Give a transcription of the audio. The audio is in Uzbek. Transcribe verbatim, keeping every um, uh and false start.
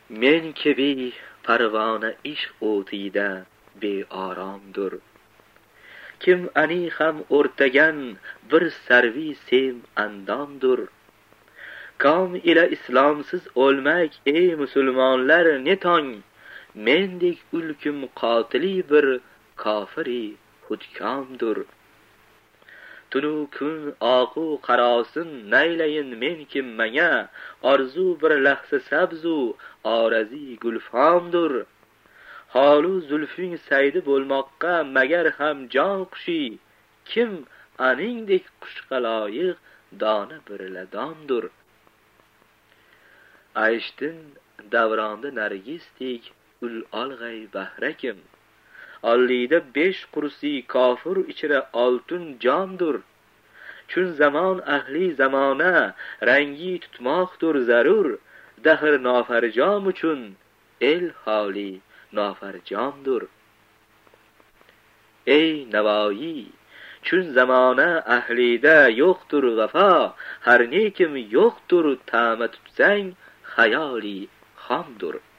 men ki bê parvona ishq o'tida beoromdur. Kim ani ham o'rtagan bir sarvi sev andondur. Kom ila islomsiz o'lmak ey musulmonlar ne tong, mendek ulkim qotili bir kofiri xudkomdur. Tunu kun oqu qarosin naylayin men kim manga, orzu bir lahza sabzu orazi gulfomdur. Holu zulfing saydi bo'lmoqqa magar ham jon qushi, kim aningdek qushqa loyiq dona bir ladondur. Ayshtin davronda nargisdek ul olg'ay bahrakim, ollida besh kursi kofir ichra oltin jondur. Chun zamon ahli zamona rangi tutmoqdir zarur, dahr nofarjom uchun el holi nofarjomdur. Ey Navoiy, chun zamona ahlida yo'qtur vafo, har nekim yo'qtur ta'ma tutsang xayoli xomdur.